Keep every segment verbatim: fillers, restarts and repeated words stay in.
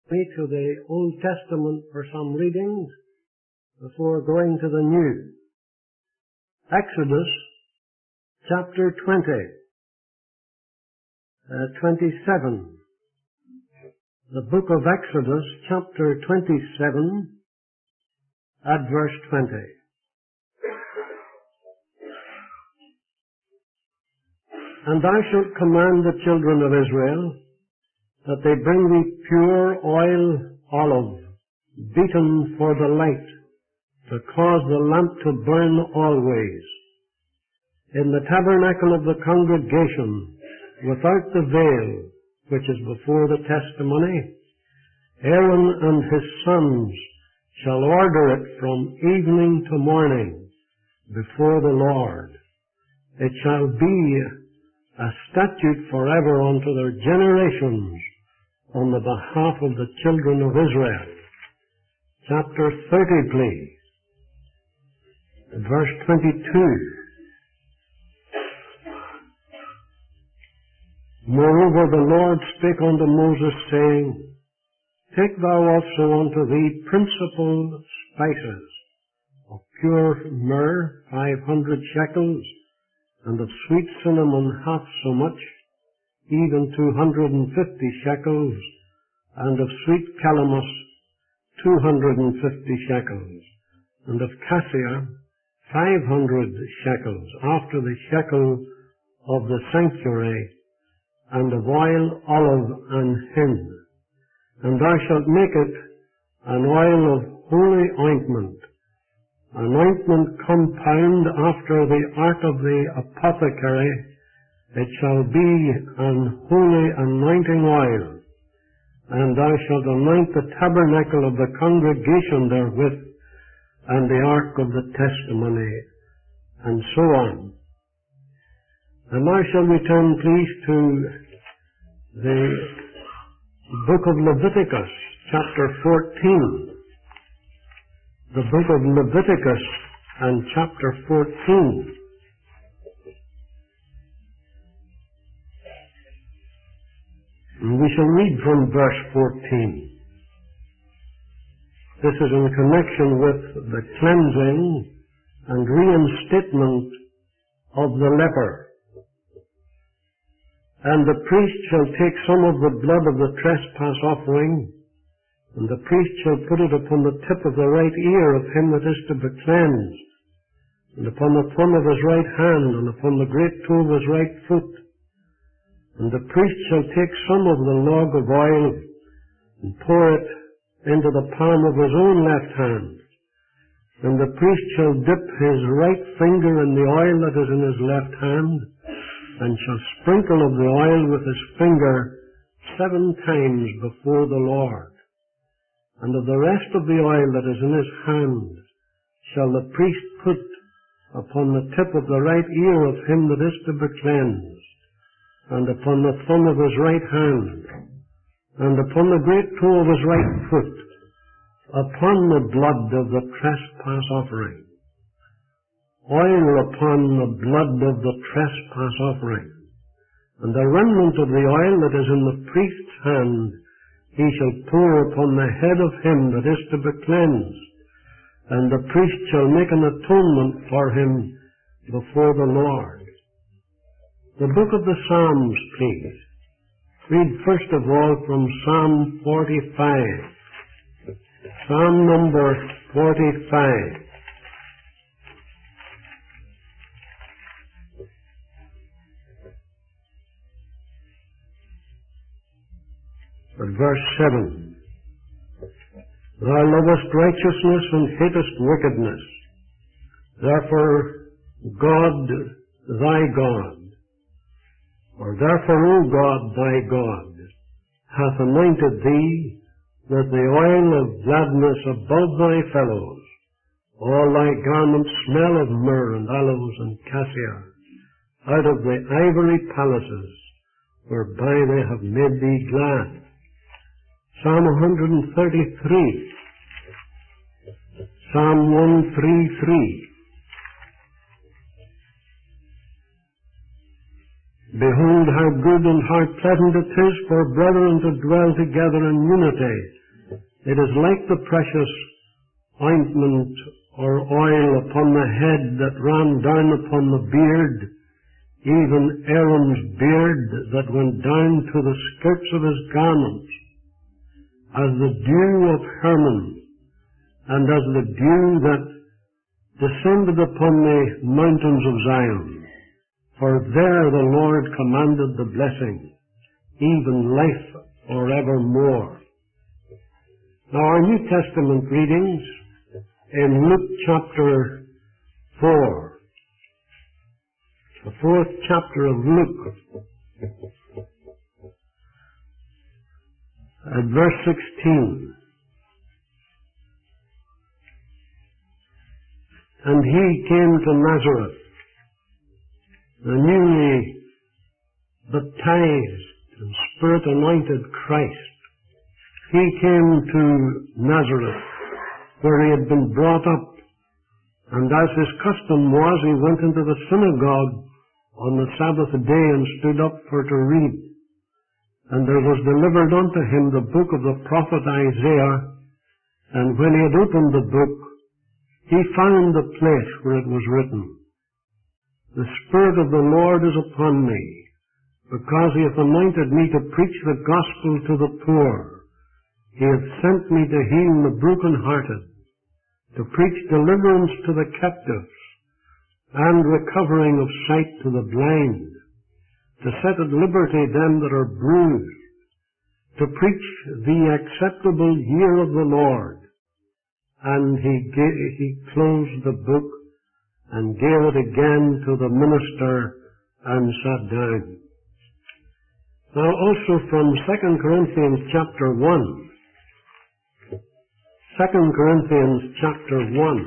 me to the Old Testament for some readings before going to the New. Exodus chapter twenty, uh, twenty-seven. The book of Exodus chapter twenty-seven at verse twenty. And thou shalt command the children of Israel that they bring thee pure oil olive, beaten for the light, to cause the lamp to burn always. In the tabernacle of the congregation, without the veil, which is before the testimony, Aaron and his sons shall order it from evening to morning before the Lord. It shall be a statute forever unto their generations on the behalf of the children of Israel. Chapter thirty, please. Verse twenty-two. Moreover, the Lord spake unto Moses, saying, Take thou also unto thee principal spices, of pure myrrh five hundred shekels, and of sweet cinnamon half so much, even two hundred and fifty shekels, and of sweet calamus two hundred and fifty shekels, and of cassia five hundred shekels, after the shekel of the sanctuary, and of oil, olive, and hin. And thou shalt make it an oil of holy ointment, an ointment compound after the art of the apothecary. It shall be an holy anointing oil, and thou shalt anoint the tabernacle of the congregation therewith, and the ark of the testimony, and so on. And now shall we turn, please, to the book of Leviticus, chapter fourteen. The book of Leviticus and chapter fourteen. And we shall read from verse fourteen. This is in connection with the cleansing and reinstatement of the leper. And the priest shall take some of the blood of the trespass offering, and the priest shall put it upon the tip of the right ear of him that is to be cleansed, and upon the thumb of his right hand, and upon the great toe of his right foot. And the priest shall take some of the log of oil, and pour it into the palm of his own left hand. And the priest shall dip his right finger in the oil that is in his left hand, and shall sprinkle of the oil with his finger seven times before the Lord. And of the rest of the oil that is in his hand shall the priest put upon the tip of the right ear of him that is to be cleansed, and upon the thumb of his right hand, and upon the great toe of his right foot, upon the blood of the trespass offering. Oil upon the blood of the trespass offering. And the remnant of the oil that is in the priest's hand he shall pour upon the head of him that is to be cleansed, and the priest shall make an atonement for him before the Lord. The book of the Psalms, please. Read first of all from Psalm forty-five. Psalm number forty-five. At verse seven. Thou lovest righteousness and hatest wickedness. Therefore God, thy God, or therefore, O God, thy God, hath anointed thee with the oil of gladness above thy fellows. All thy garments smell of myrrh and aloes and cassia, out of the ivory palaces whereby they have made thee glad. Psalm one thirty-three. Psalm one thirty-three. Behold how good and how pleasant it is for brethren to dwell together in unity. It is like the precious ointment or oil upon the head that ran down upon the beard, even Aaron's beard that went down to the skirts of his garments, as the dew of Hermon, and as the dew that descended upon the mountains of Zion. For there the Lord commanded the blessing, even life forevermore. Now our New Testament readings in Luke chapter four, the fourth chapter of Luke, at verse sixteen. And he came to Nazareth, the newly baptized and Spirit-anointed Christ. He came to Nazareth, where he had been brought up, and as his custom was, he went into the synagogue on the Sabbath day and stood up for to read. And there was delivered unto him the book of the prophet Isaiah, and when he had opened the book, he found the place where it was written, The Spirit of the Lord is upon me, because he hath anointed me to preach the gospel to the poor. He hath sent me to heal the brokenhearted, to preach deliverance to the captives, and recovering of sight to the blind, to set at liberty them that are bruised, to preach the acceptable year of the Lord. And he, gave, he closed the book and gave it again to the minister and sat down. Now also from Second Corinthians chapter one, Second Corinthians chapter one,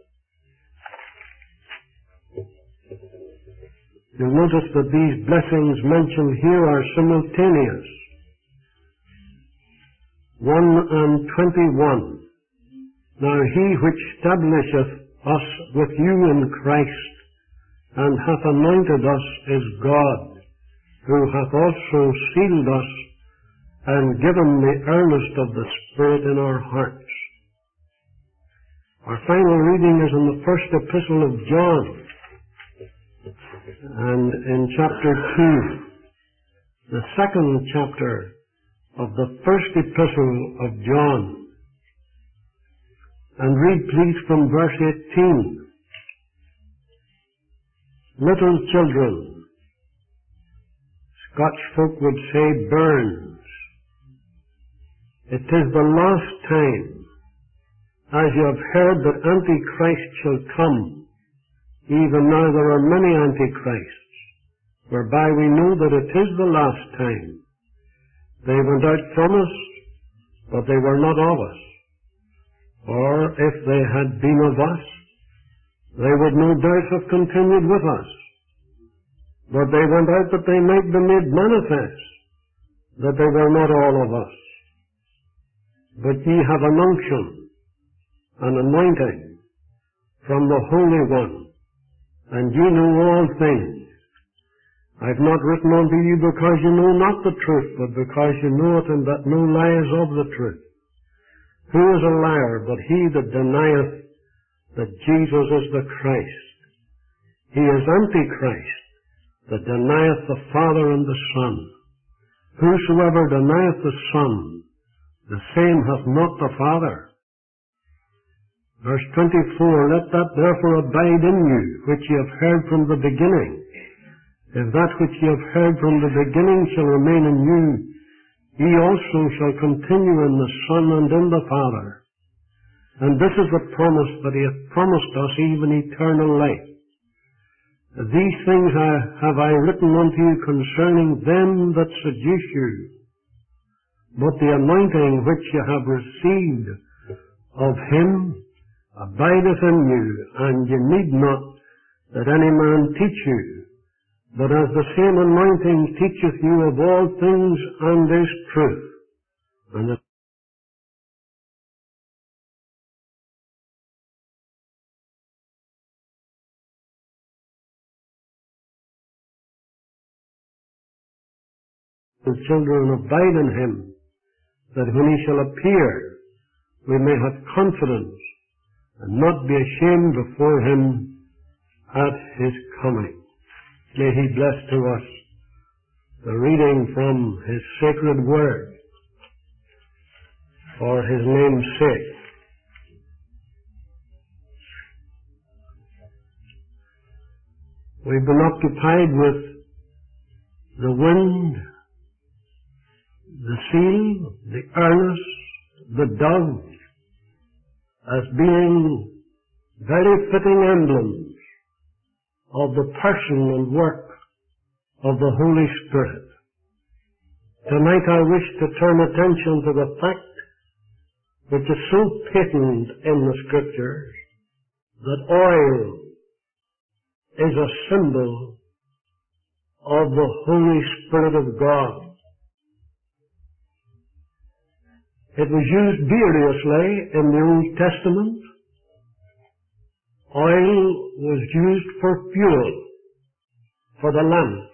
you'll notice that these blessings mentioned here are simultaneous. one and twenty-one. Now he which establisheth us with you in Christ, and hath anointed us, is God, who hath also sealed us, and given the earnest of the Spirit in our hearts. Our final reading is in the first epistle of John, and in chapter two, the second chapter of the first epistle of John. And read please from verse eighteen. Little children, Scotch folk would say burns. It is the last time, as you have heard that Antichrist shall come. Even now there are many Antichrists, whereby we know that it is the last time. They went out from us, but they were not of us. Or if they had been of us, they would no doubt have continued with us. But they went out that they might be made manifest, that they were not all of us. But ye have an unction, an anointing from the Holy One, and ye know all things. I have not written unto you because you know not the truth, but because you know it, and that no lie is of the truth. Who is a liar but he that denieth that Jesus is the Christ? He is Antichrist, that denieth the Father and the Son. Whosoever denieth the Son, the same hath not the Father. Verse twenty-four, Let that therefore abide in you, which ye have heard from the beginning. If that which ye have heard from the beginning shall remain in you, ye also shall continue in the Son and in the Father. And this is the promise that he hath promised us, even eternal life. These things I, have I written unto you concerning them that seduce you. But the anointing which ye have received of him abideth in you, and ye need not that any man teach you. But as the same anointing teacheth you of all things and is truth, and the children abide in him, that when he shall appear, we may have confidence and not be ashamed before Him at His coming. May He bless to us the reading from His sacred word for His name's sake. We've been occupied with the wind, the seal, the earnest, the dove, as being very fitting emblems of the person and work of the Holy Spirit. Tonight I wish to turn attention to the fact which is so patent in the Scriptures, that oil is a symbol of the Holy Spirit of God. It was used variously in the Old Testament. Oil was used for fuel, for the lamps.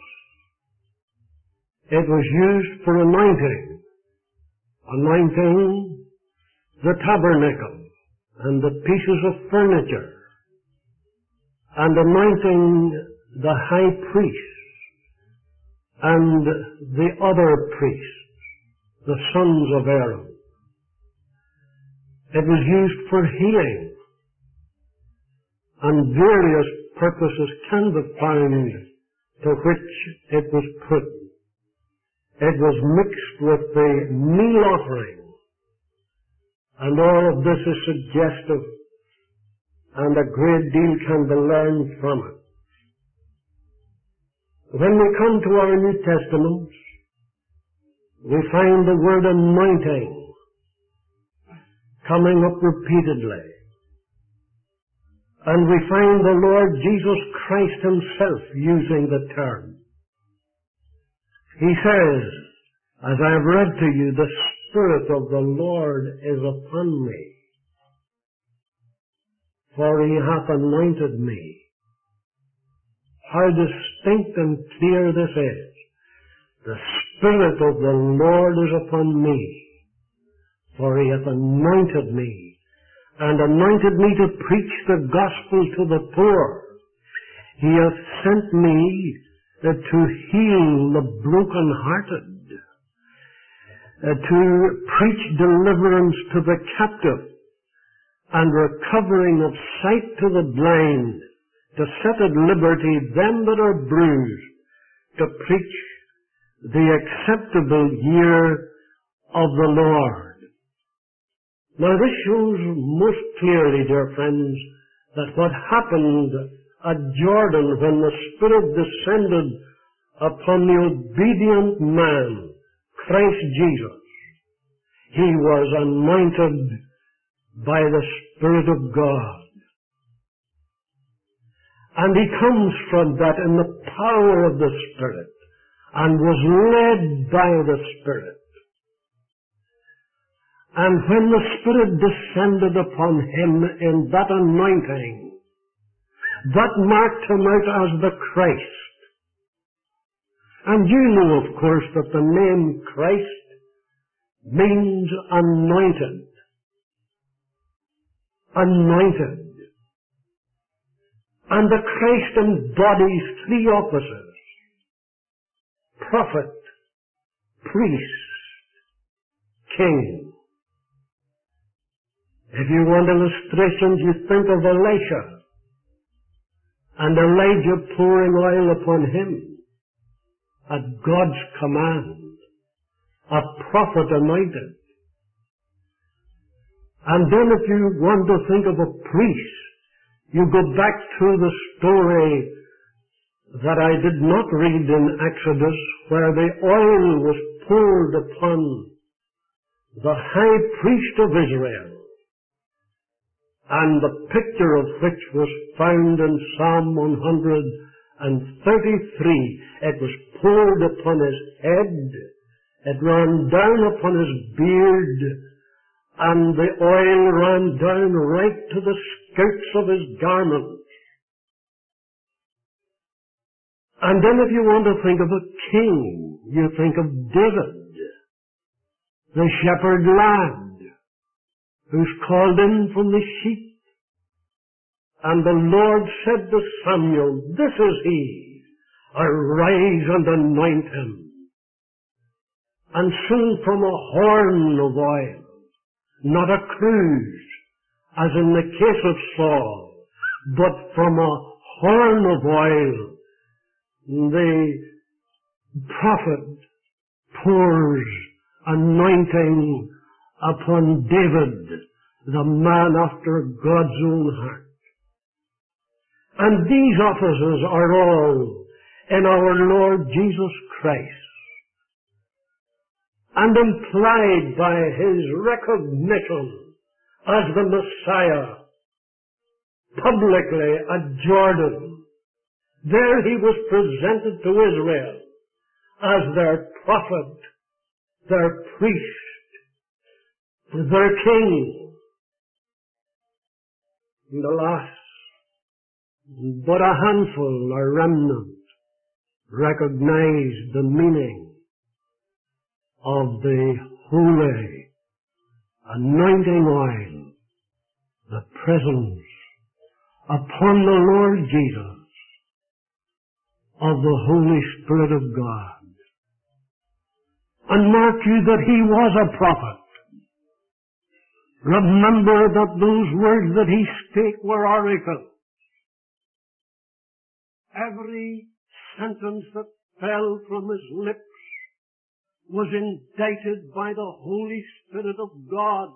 It was used for anointing, anointing the tabernacle and the pieces of furniture, and anointing the high priest and the other priests, the sons of Aaron. It was used for healing, and various purposes can be found to which it was put. It was mixed with the meal offering, and all of this is suggestive, and a great deal can be learned from it. When we come to our New Testaments, we find the word anointing coming up repeatedly. And we find the Lord Jesus Christ Himself using the term. He says, as I have read to you, the Spirit of the Lord is upon me, for He hath anointed me. How distinct and clear this is. The Spirit of the Lord is upon me, for He hath anointed me, and anointed me to preach the gospel to the poor. He hath sent me uh, to heal the broken-hearted, uh, to preach deliverance to the captive, and recovering of sight to the blind, to set at liberty them that are bruised, to preach the acceptable year of the Lord. Now this shows most clearly, dear friends, that what happened at Jordan when the Spirit descended upon the obedient man, Christ Jesus, He was anointed by the Spirit of God. And He comes from that in the power of the Spirit, and was led by the Spirit. And when the Spirit descended upon Him in that anointing, that marked Him out as the Christ. And you know, of course, that the name Christ means anointed. Anointed. And the Christ embodies three offices: prophet, priest, king. If you want illustrations, you think of Elisha and Elijah pouring oil upon him at God's command, a prophet anointed. And then if you want to think of a priest, you go back to the story that I did not read in Exodus, where the oil was poured upon the high priest of Israel, and the picture of which was found in Psalm one hundred thirty-three. It was poured upon his head, it ran down upon his beard, and the oil ran down right to the skirts of his garment. And then if you want to think of a king, you think of David, the shepherd lad, who's called in from the sheep. And the Lord said to Samuel, this is he. Arise and anoint him. And soon from a horn of oil, not a cruse, as in the case of Saul, but from a horn of oil, the prophet pours anointing upon David, the man after God's own heart. And these offices are all in our Lord Jesus Christ, and implied by his recognition as the Messiah publicly at Jordan. There he was presented to Israel as their prophet, their priest, their king. And alas, but a handful, a remnant, recognized the meaning of the holy anointing oil, the presence upon the Lord Jesus of the Holy Spirit of God. And mark you that he was a prophet. Remember that those words that he spake were oracles. Every sentence that fell from his lips was indited by the Holy Spirit of God.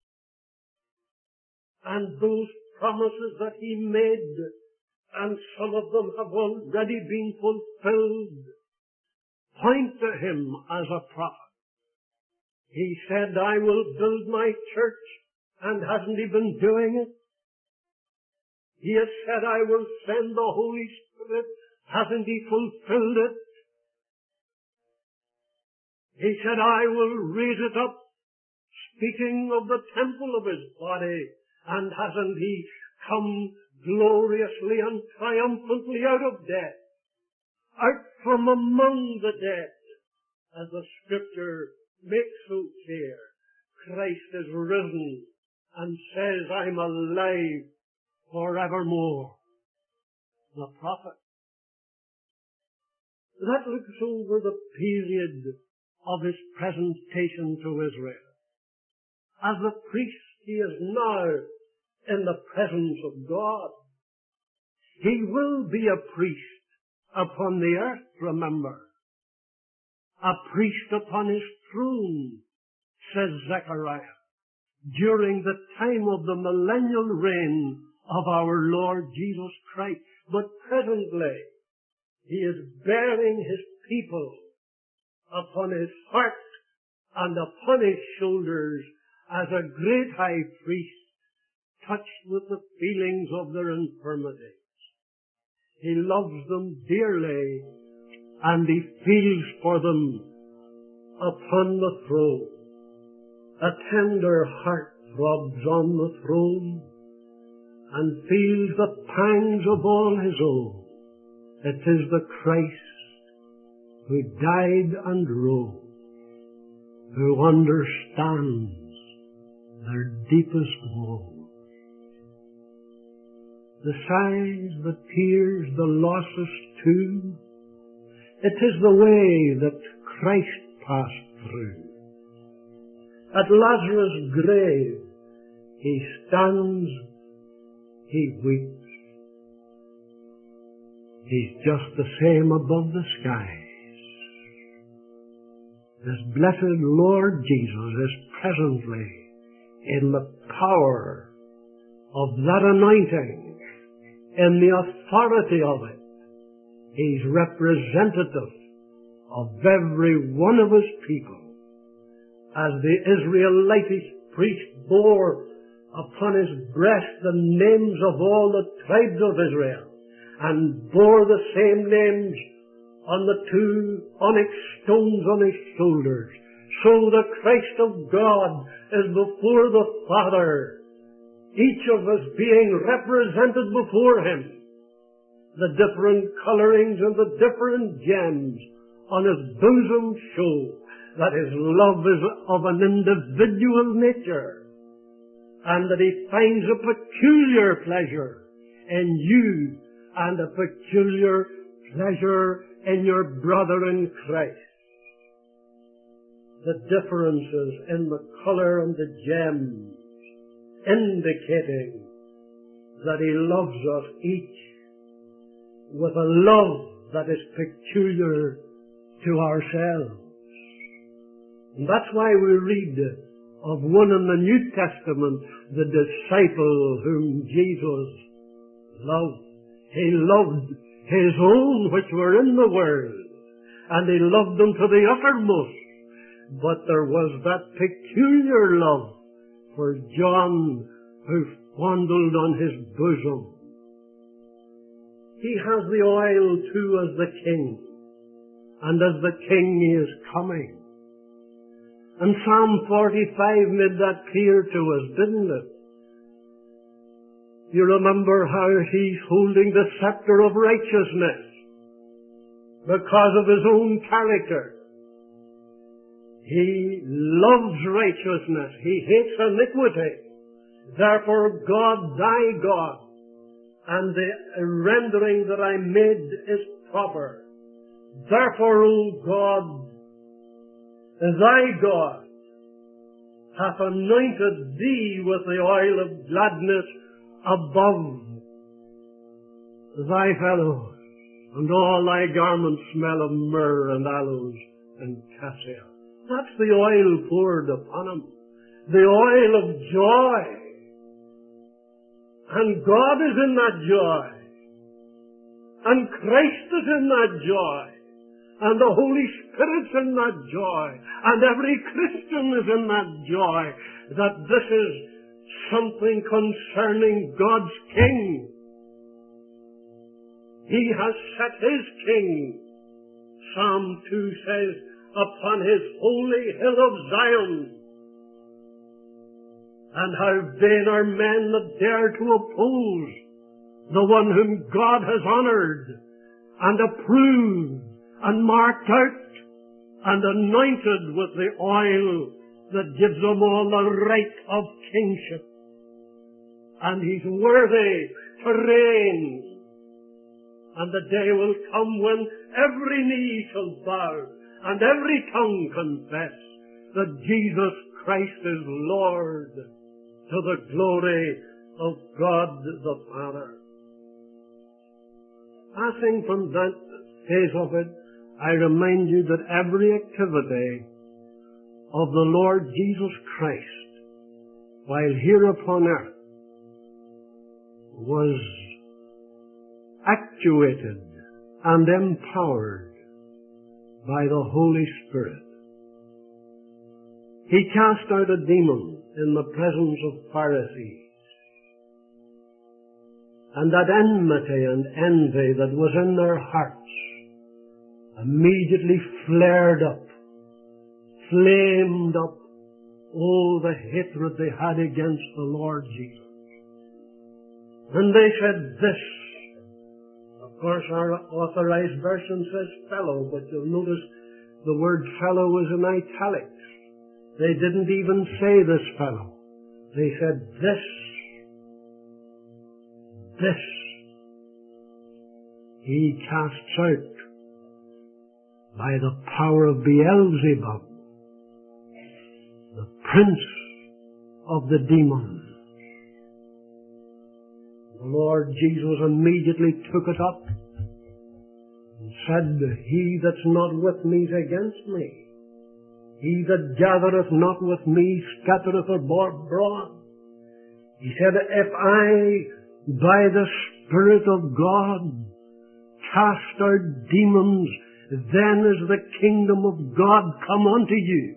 And those promises that he made, and some of them have already been fulfilled, point to him as a prophet. He said, I will build my church, and hasn't he been doing it? He has said, I will send the Holy Spirit, hasn't he fulfilled it? He said, I will raise it up, speaking of the temple of his body, and hasn't he come gloriously and triumphantly out of death, out from among the dead, as the Scripture makes so clear. Christ is risen and says, I'm alive forevermore. The prophet. That looks over the period of his presentation to Israel. As the priest, he is now in the presence of God. He will be a priest upon the earth, remember. A priest upon his throne, says Zechariah, during the time of the millennial reign of our Lord Jesus Christ. But presently, he is bearing his people upon his heart and upon his shoulders as a great high priest, touched with the feelings of their infirmities. He loves them dearly, and he feels for them upon the throne. A tender heart throbs on the throne and feels the pangs of all his own. It is the Christ who died and rose, who understands their deepest woe. The sighs, the tears, the losses too, it is the way that Christ passed through. At Lazarus' grave, he stands, he weeps. He's just the same above the skies. This blessed Lord Jesus is presently in the power of that anointing, in the authority of it. He's representative of every one of his people. As the Israelitish priest bore upon his breast the names of all the tribes of Israel, and bore the same names on the two onyx stones on his shoulders, so the Christ of God is before the Father, each of us being represented before him. The different colorings and the different gems on his bosom show that his love is of an individual nature. and that He finds a peculiar pleasure in you and a peculiar pleasure in your brother in Christ. The differences in the colour and the gems indicating that He loves us each with a love that is peculiar to ourselves. And that's why we read of one in the New Testament, the disciple whom Jesus loved. He loved His own which were in the world, and He loved them to the uttermost. But there was that peculiar love for John, who fondled on His bosom. He has the oil too as the King, and as the King He is coming. And Psalm forty-five made that clear to us, didn't it? You remember how He's holding the scepter of righteousness because of His own character. He loves righteousness. He hates iniquity. Therefore God, thy God, and the rendering that I made is proper. Therefore, O God, thy God hath anointed thee with the oil of gladness above thy fellows, and all thy garments smell of myrrh and aloes and cassia. That's the oil poured upon Him, the oil of joy. And God is in that joy, and Christ is in that joy, and the Holy Spirit's in that joy, and every Christian is in that joy, that this is something concerning God's King. He has set His King, Psalm two says, upon His holy hill of Zion. And how vain are men that dare to oppose the one whom God has honored and approved and marked out and anointed with the oil that gives Him all the right of kingship. And He's worthy to reign. And the day will come when every knee shall bow and every tongue confess that Jesus Christ is Lord, to the glory of God the Father. Passing from that phase of it, I remind you that every activity of the Lord Jesus Christ, while here upon earth, was actuated and empowered by the Holy Spirit. He cast out a demon in the presence of Pharisees. And that enmity and envy that was in their hearts immediately flared up, flamed up, all the hatred they had against the Lord Jesus. And they said this. Of course, our authorized version says fellow, but you'll notice the word fellow is in italics. They didn't even say this fellow. They said this. This He casts out by the power of Beelzebub, the prince of the demons. The Lord Jesus immediately took it up and said, He that's not with me is against me. He that gathereth not with me scattereth abroad. He said, if I, by the Spirit of God, cast out demons, then is the kingdom of God come unto you.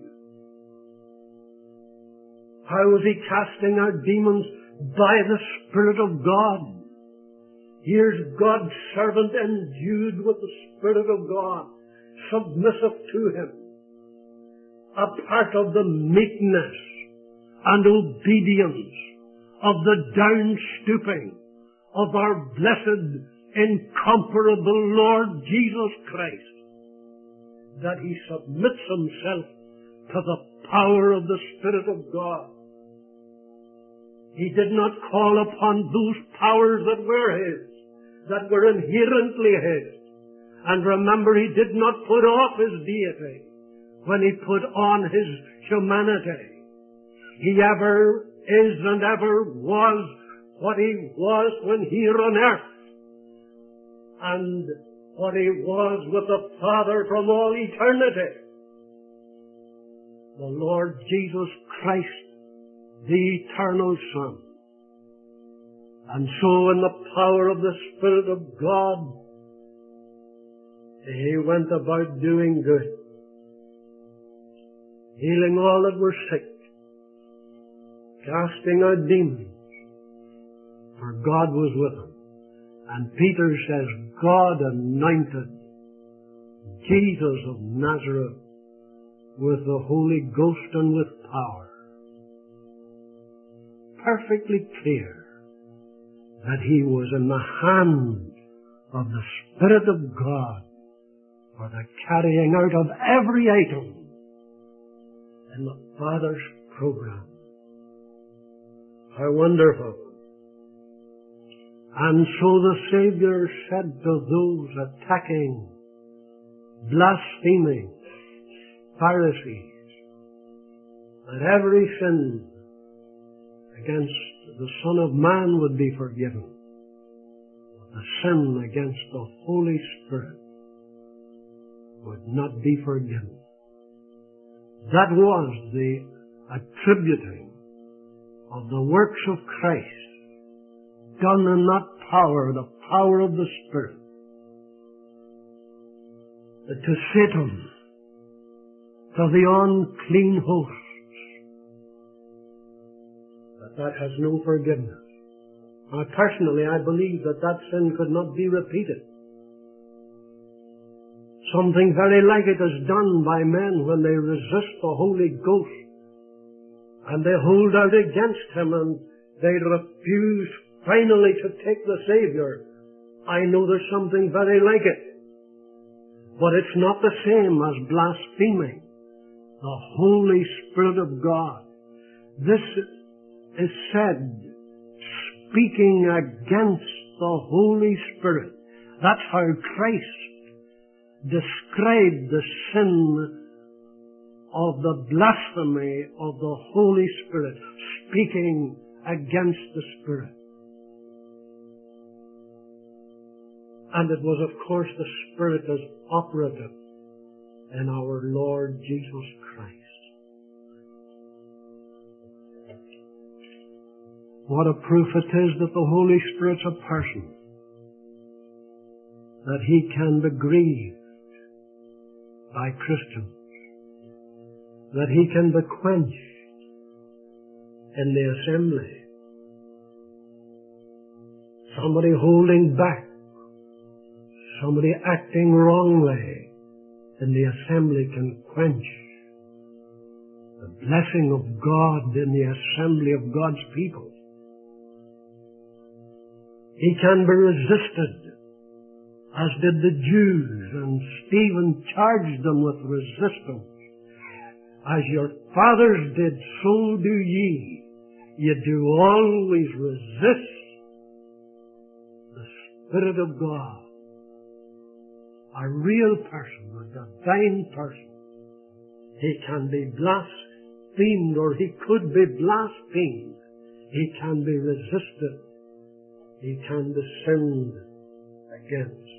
How was He casting out demons? By the Spirit of God. Here's God's servant endued with the Spirit of God, submissive to Him, a part of the meekness and obedience of the down-stooping of our blessed, incomparable Lord Jesus Christ, that He submits Himself to the power of the Spirit of God. He did not call upon those powers that were His, that were inherently His. And remember, He did not put off His deity when He put on His humanity. He ever is and ever was what He was when here on earth, and what He was with the Father from all eternity. The Lord Jesus Christ, the eternal Son. And so in the power of the Spirit of God, He went about doing good, healing all that were sick, casting out demons, for God was with Him. And Peter says, God anointed Jesus of Nazareth with the Holy Ghost and with power. Perfectly clear that He was in the hand of the Spirit of God for the carrying out of every item in the Father's program. How wonderful. And so the Savior said to those attacking, blaspheming Pharisees, that every sin against the Son of Man would be forgiven. The sin against the Holy Spirit would not be forgiven. That was the attributing of the works of Christ done in that power, the power of the Spirit, to Satan, to the unclean hosts, that that has no forgiveness. Now, personally, I believe that that sin could not be repeated. Something very like it is done by men when they resist the Holy Ghost, and they hold out against Him, and they refuse finally to take the Savior. I know there's something very like it. But it's not the same as blaspheming the Holy Spirit of God. This is said speaking against the Holy Spirit. That's how Christ described the sin of the blasphemy of the Holy Spirit, speaking against the Spirit. And it was, of course, the Spirit as operative in our Lord Jesus Christ. What a proof it is that the Holy Spirit's a person, that He can be grieved by Christians, that He can be quenched in the assembly. Somebody holding back, somebody acting wrongly in the assembly can quench the blessing of God in the assembly of God's people. He can be resisted, as did the Jews, and Stephen charged them with resistance. As your fathers did, so do ye. You do always resist the Spirit of God. A real person, a divine person. He can be blasphemed, or he could be blasphemed. He can be resisted. He can be sinned against.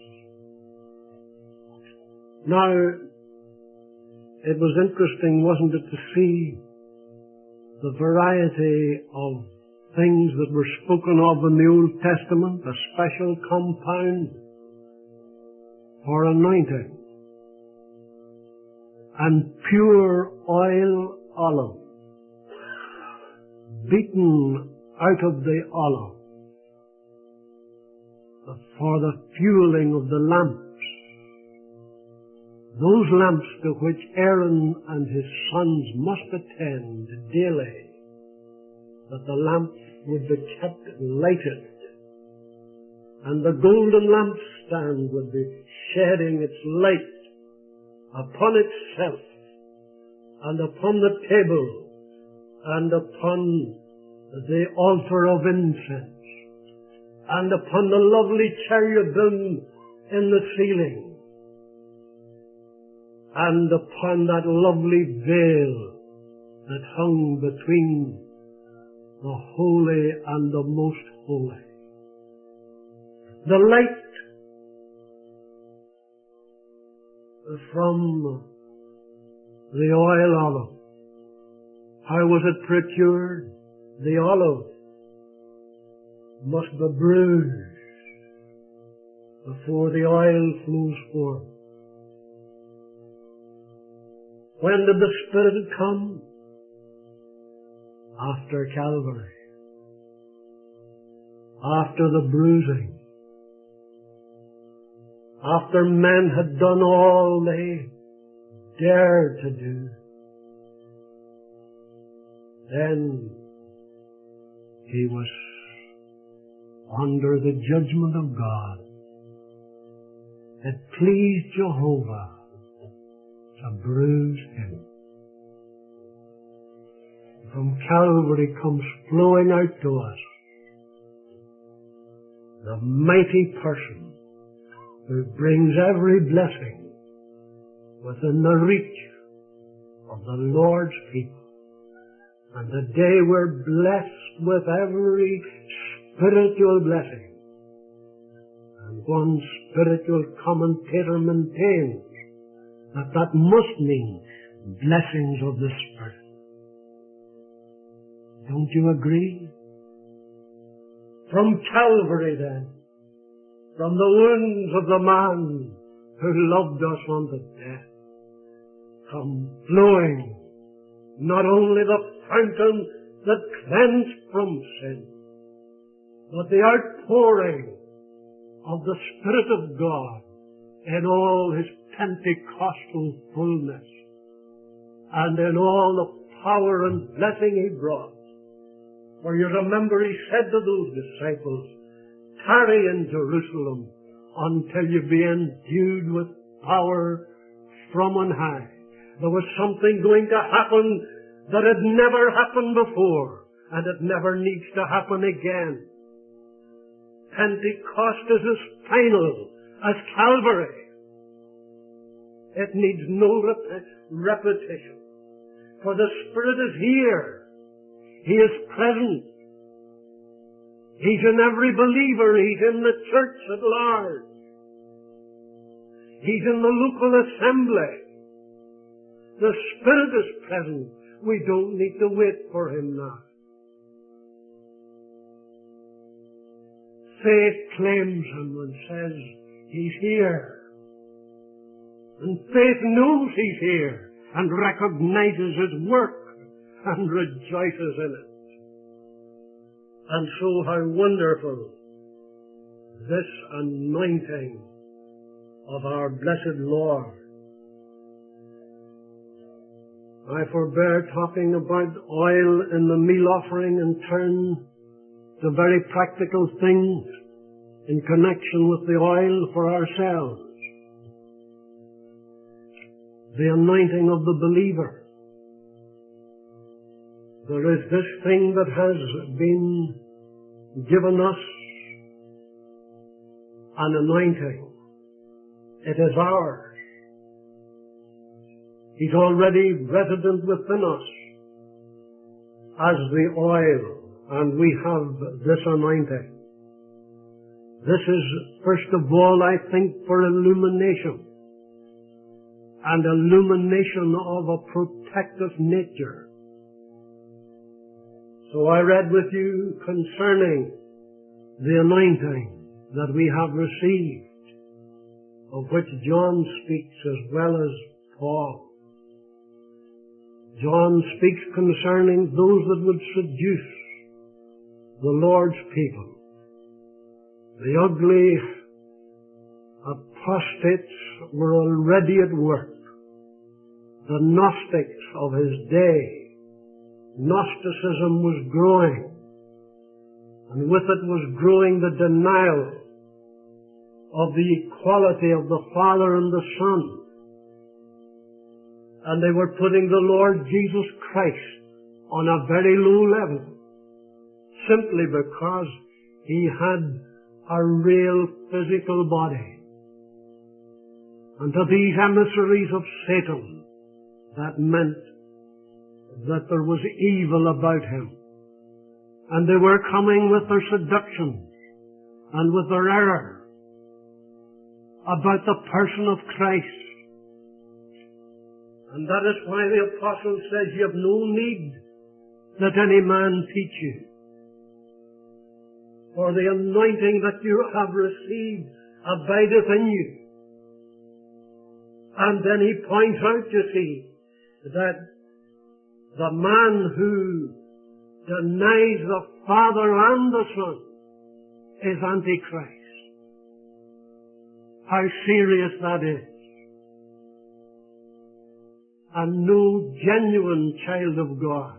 Now, it was interesting, wasn't it, to see the variety of things that were spoken of in the Old Testament, a special compound for anointing, and pure oil olive, beaten out of the olive, for the fueling of the lamps. Those lamps to which Aaron and his sons must attend daily, that the lamp would be kept lighted, and the golden lampstand would be shedding its light upon itself, and upon the table, and upon the altar of incense, and upon the lovely cherubim in the ceiling, and upon that lovely veil that hung between the holy and the most holy. The light from the oil olive. How was it procured? The olive must be bruised before the oil flows forth. When did the Spirit come? After Calvary. After the bruising. After men had done all they dared to do. Then he was under the judgment of God. It pleased Jehovah to bruise him. From Calvary comes flowing out to us the mighty person who brings every blessing within the reach of the Lord's people. And today we're blessed with every spiritual blessing. And one spiritual commentator maintains that that must mean blessings of the Spirit. Don't you agree? From Calvary then, from the wounds of the man who loved us unto death, come flowing not only the fountain that cleansed from sin, but the outpouring of the Spirit of God in all His Pentecostal fullness, and in all the power and blessing He brought. For you remember He said to those disciples, tarry in Jerusalem until you be endued with power from on high. There was something going to happen that had never happened before, and it never needs to happen again. Pentecost is as final as Calvary. It needs no rep- repetition. For the Spirit is here. He is present. He's in every believer. He's in the church at large. He's in the local assembly. The Spirit is present. We don't need to wait for Him now. Faith claims Him and says He's here. And faith knows He's here and recognizes His work and rejoices in it. And so how wonderful this anointing of our blessed Lord. I forbear talking about oil in the meal offering and turn to very practical things in connection with the oil for ourselves. The anointing of the believer. There is this thing that has been given us, an anointing. It is ours. He's already resident within us as the oil, and we have this anointing. This is, first of all, I think, for illumination, and illumination of a protective nature. So I read with you concerning the anointing that we have received, of which John speaks as well as Paul. John speaks concerning those that would seduce the Lord's people. The ugly apostates were already at work. The Gnostics of his day, Gnosticism was growing, and with it was growing the denial of the equality of the Father and the Son. And they were putting the Lord Jesus Christ on a very low level. simply because he had a real physical body. And to these emissaries of Satan, that meant that there was evil about him. And they were coming with their seduction and with their error about the person of Christ. And that is why the apostle says, you have no need that any man teach you. For the anointing that you have received abideth in you. And then he points out, you see, that the man who denies the Father and the Son is Antichrist. How serious that is. And no genuine child of God,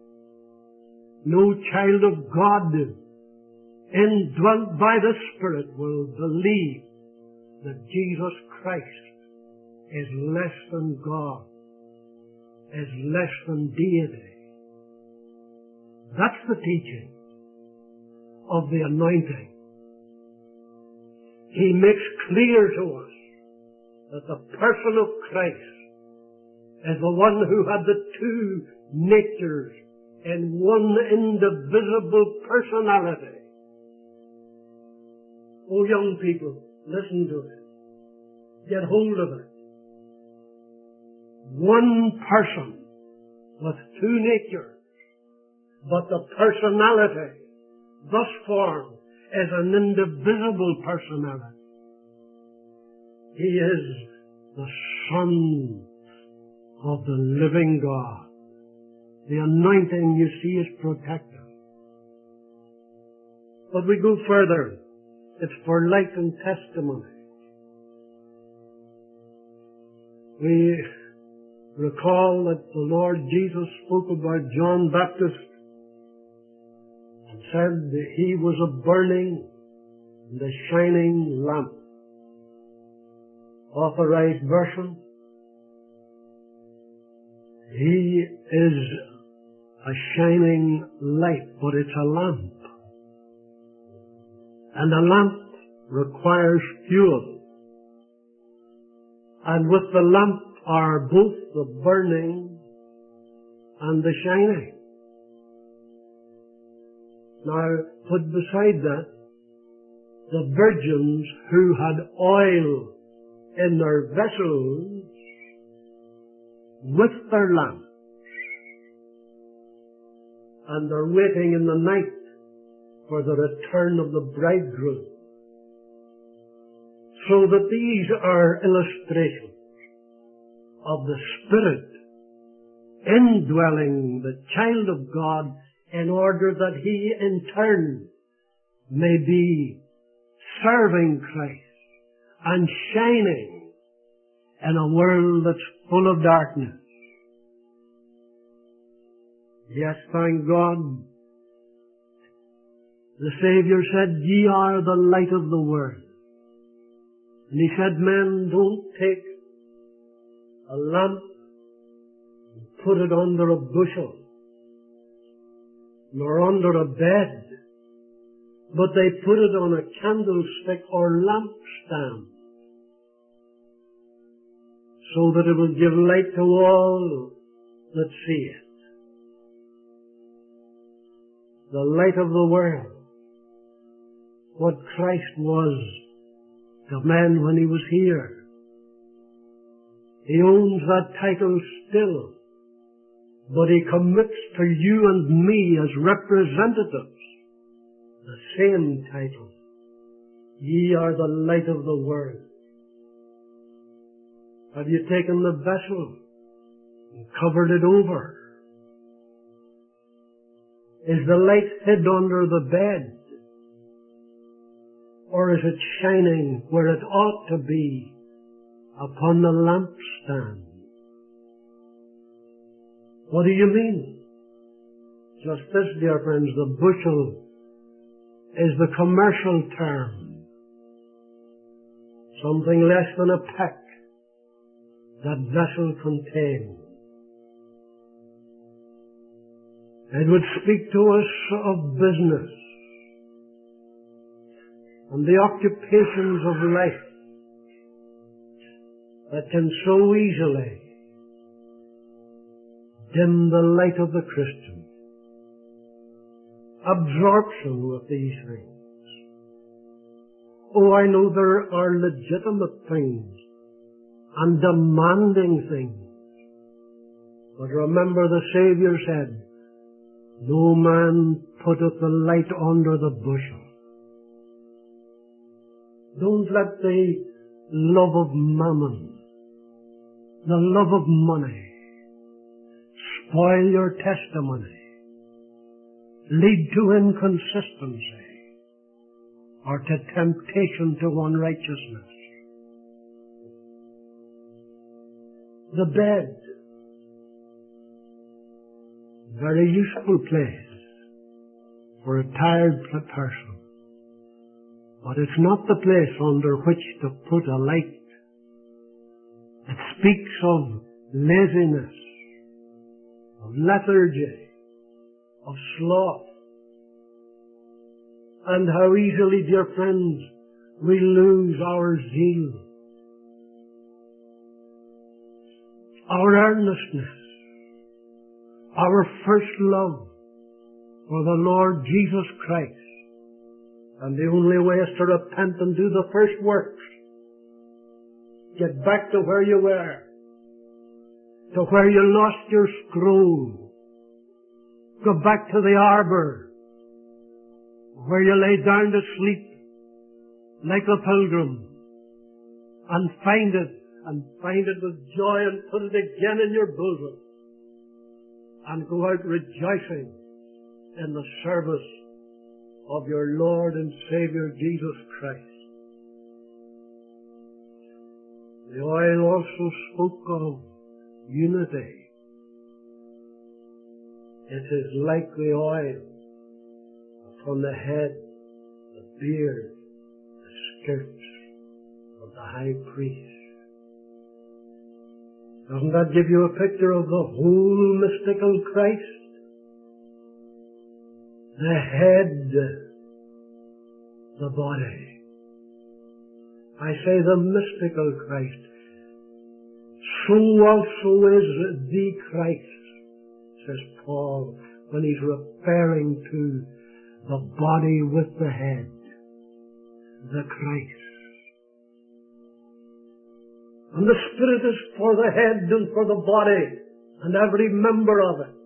no child of God indwelt by the Spirit will believe that Jesus Christ is less than God, is less than deity. That's the teaching of the anointing. He makes clear to us that the person of Christ is the one who had the two natures in one indivisible personality. Oh, young people, listen to it. Get hold of it. One person with two natures, but the personality thus formed is an indivisible personality. He is the Son of the living God. The anointing, you see, is protective. But we go further. It's for light and testimony. We recall that the Lord Jesus spoke about John Baptist and said that he was a burning and a shining lamp. Authorized version. He is a shining light, but it's a lamp. And a lamp requires fuel. And with the lamp are both the burning and the shining. Now, put beside that the virgins who had oil in their vessels with their lamps, and they're waiting in the night for the return of the bridegroom. So that these are illustrations of the Spirit indwelling the child of God in order that he in turn may be serving Christ and shining in a world that's full of darkness. Yes, thank God. The Savior said, ye are the light of the world. And he said, men, don't take a lamp and put it under a bushel, nor under a bed, but they put it on a candlestick or lampstand, so that it will give light to all that see it. The light of the world. What Christ was to men when he was here. He owns that title still, but he commits to you and me as representatives the same title. Ye are the light of the world. Have you taken the vessel and covered it over? Is the light hid under the bed? Or is it shining where it ought to be, upon the lampstand? What do you mean? Just this, dear friends, the bushel is the commercial term. Something less than a peck that vessel contains. It would speak to us of business and the occupations of life that can so easily dim the light of the Christian. Absorption with these things. Oh, I know there are legitimate things and demanding things. But remember, the Savior said, no man putteth the light under the bushel. Don't let the love of mammon, the love of money, spoil your testimony, lead to inconsistency, or to temptation to unrighteousness. The bed, very useful place for a tired person, but it's not the place under which to put a light. It speaks of laziness, of lethargy, of sloth, and how easily, dear friends, we lose our zeal, our earnestness, our first love for the Lord Jesus Christ. And the only way is to repent and do the first works. Get back to where you were, to where you lost your scroll. Go back to the arbor, where you lay down to sleep like a pilgrim, and find it, and find it with joy, and put it again in your bosom, and go out rejoicing in the service of your Lord and Savior Jesus Christ. The oil also spoke of unity. It is like the oil upon the head, the beard, the skirts of the high priest. Doesn't that give you a picture of the whole mystical Christ? The head, the body. I say the mystical Christ. So also is the Christ, says Paul, when he's referring to the body with the head, the Christ. And the Spirit is for the head and for the body and every member of it.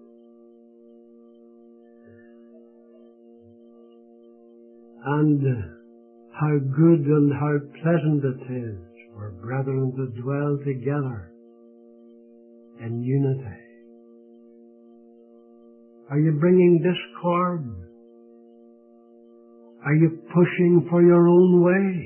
And how good and how pleasant it is for brethren to dwell together in unity. Are you bringing discord? Are you pushing for your own way?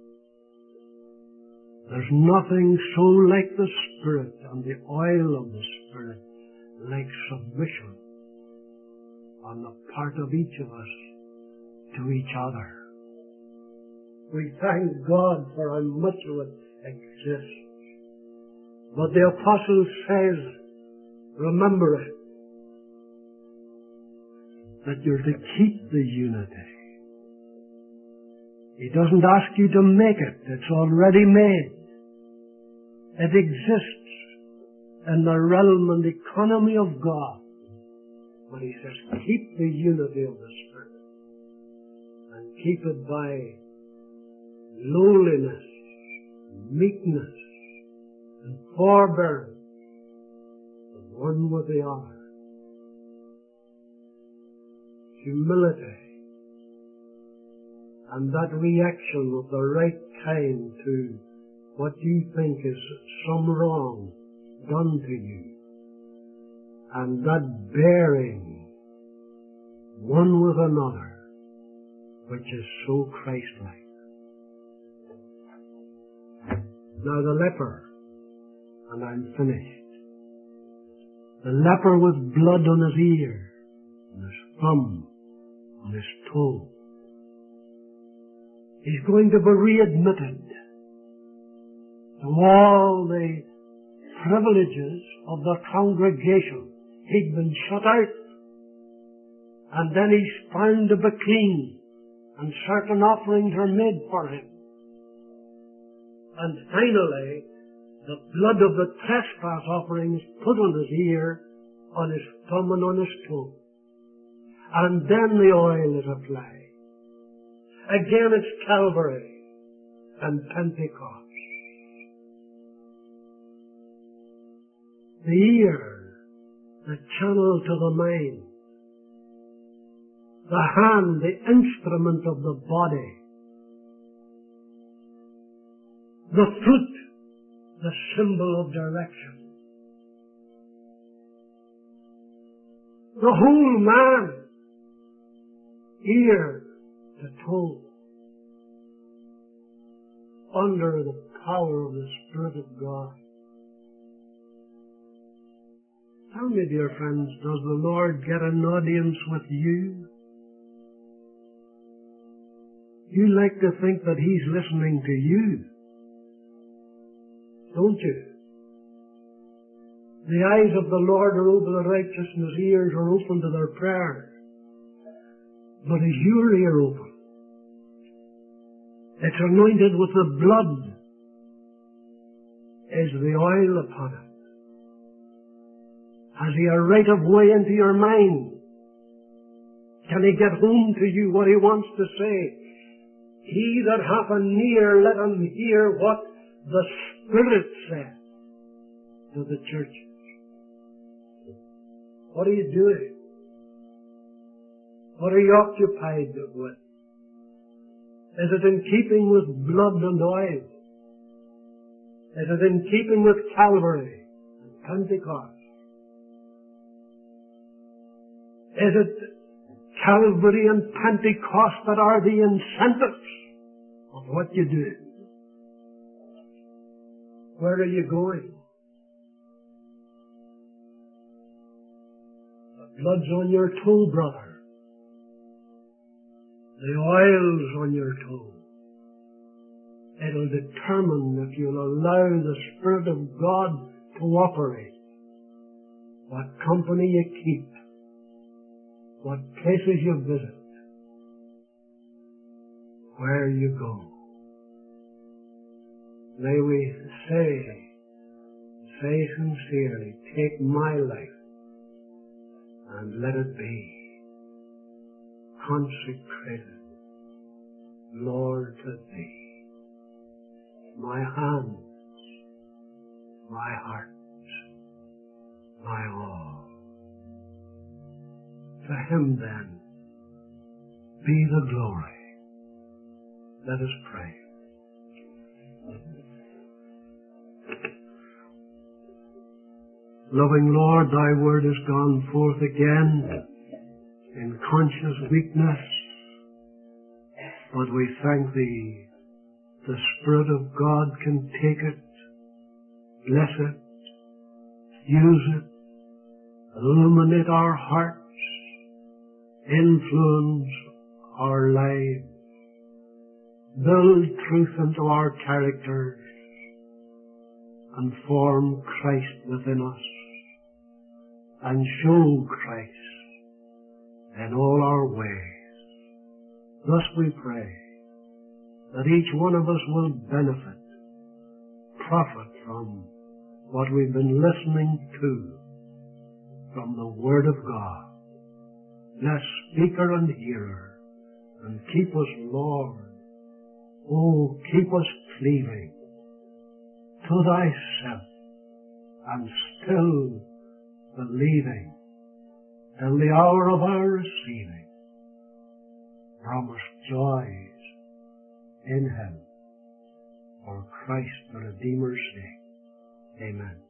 There's nothing so like the Spirit and the oil of the Spirit like submission on the part of each of us to each other. We thank God for how much of it exists. But the Apostle says, remember it, that you're to keep the unity. He doesn't ask you to make it. It's already made. It exists in the realm and economy of God. But he says, keep the unity of the Spirit. And keep it by lowliness, meekness, and forbearance, the one with the other. Humility. And that reaction of the right kind to what you think is some wrong done to you. And that bearing one with another, which is so Christ-like. Now the leper, and I'm finished. The leper with blood on his ear, on his thumb, on his toe. He's going to be readmitted to all the privileges of the congregation. He'd been shut out and then he's found to be clean, and certain offerings are made for him. And finally, the blood of the trespass offerings put on his ear, on his thumb and on his toe. And then the oil is applied. Again it's Calvary and Pentecost. The ear, the channel to the mind. The hand, the instrument of the body. The foot, the symbol of direction. The whole man, ear to toe, under the power of the Spirit of God. Tell me, dear friends, does the Lord get an audience with you? You like to think that He's listening to you, don't you? The eyes of the Lord are open to righteousness, and His ears are open to their prayers. But is your ear open? It's anointed with the blood. Is the oil upon it? Has He a right of way into your mind? Can He get home to you what He wants to say? He that hath an ear, let him hear what the Spirit says to the churches. What are you doing? What are you occupied with? Is it in keeping with blood and oil? Is it in keeping with Calvary and Pentecost? Is it Calvary and Pentecost that are the incentives of what you do? Where are you going? The blood's on your toe, brother. The oil's on your toe. It'll determine if you'll allow the Spirit of God to operate, what company you keep, what places you visit, where you go. May we say, say sincerely, take my life and let it be consecrated, Lord, to Thee. My hands, my heart, my all. To Him then be the glory. Let us pray. Loving Lord, Thy word has gone forth again in conscious weakness, but we thank Thee. The Spirit of God can take it, bless it, use it, illuminate our hearts, influence our lives, build truth into our characters, and form Christ within us, and show Christ in all our ways. Thus we pray that each one of us will benefit, profit from what we've been listening to from the Word of God. Bless speaker and hearer, and keep us, Lord. Oh, keep us cleaving to Thyself, and still believing till the hour of our receiving promised joys in Him, for Christ the Redeemer's sake. Amen.